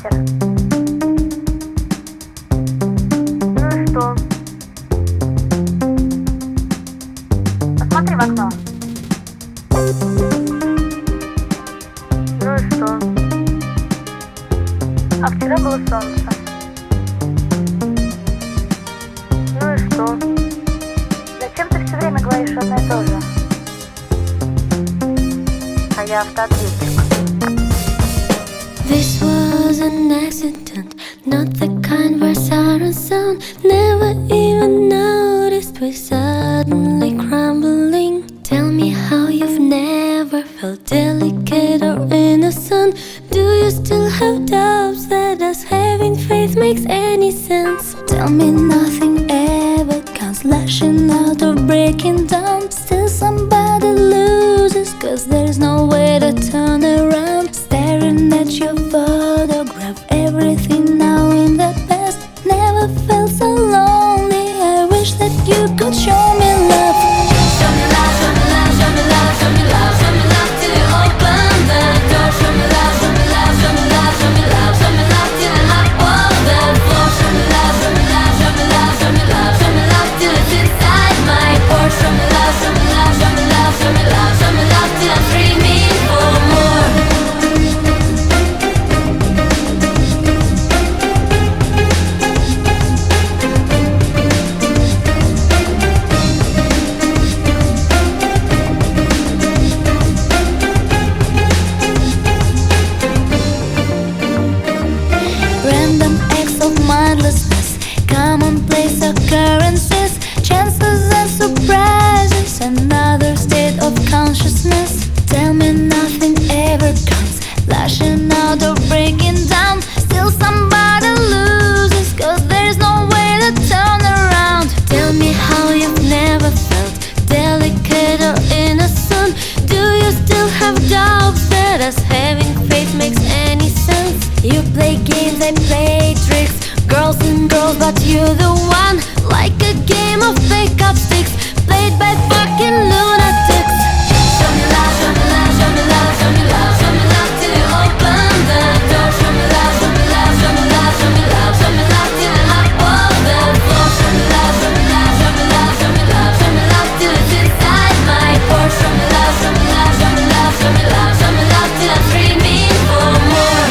ветер. Ну и что? Посмотри в окно. Ну и что? А вчера было солнце. Ну и что? Зачем ты все время говоришь одно и то же? А я автоответчик. This was an accident, not the kind where sirens sound. Never even noticed we're suddenly crumbling. Tell me how you've never felt delicate or innocent. Do you still have doubts that us having faith makes any sense? Tell me nothing ever counts, lashing out or breaking down. Still somebody loses, cause there's no way to turn around. Staring at your photograph, everything now in the past. Never felt so lonely, I wish that you could show me love. Show me love, show me love, show me love, show me love, show me love till you open the door. Show me love, show me love, show me love, show me love, show me love till you hop on the floor. Show me love, show me love, show me love, show me love, show me love till it's inside my pores. Show me love, show me love, show me love, show me love, show me love till I'm screaming for more. Random acts of mindlessness, commonplace occurrences, chances and surprises, another state of consciousness. Tell me nothing ever comes, lashing out or breaking down. Still somebody loses, cause there's no way to turn around. Tell me how you've never felt delicate or innocent. Do you still have doubts that us having faith makes any sense? You play games, I play tricks, girls and girls, but you're the one. Like a game of fake up sticks, played by fucking lunatics. Show me love, show me love, show me love, show me love, show me love till you open the door. Show me love, show me love, show me love, show me love, show me love till you hop on the floor. Show me love, show me love, show me love, show me love, show me love till it's inside my pores. Show me love, show me love, show me love, show me love, show me love till I'm screaming for more.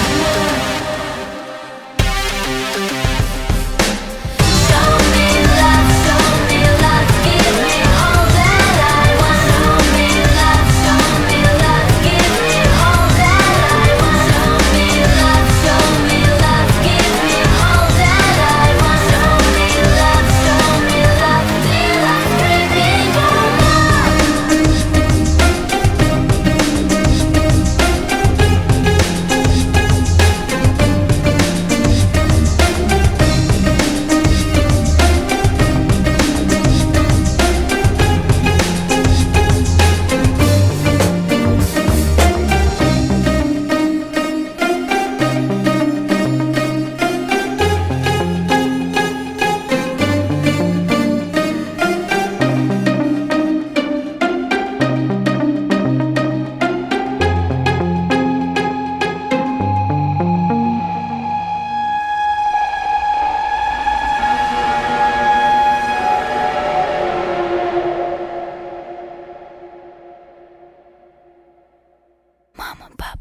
Show me love, give me all that I want. Show me love, give me all that I want. Show me love, give me all that I want. Show me love till I'm screaming for more. Mama, Papa.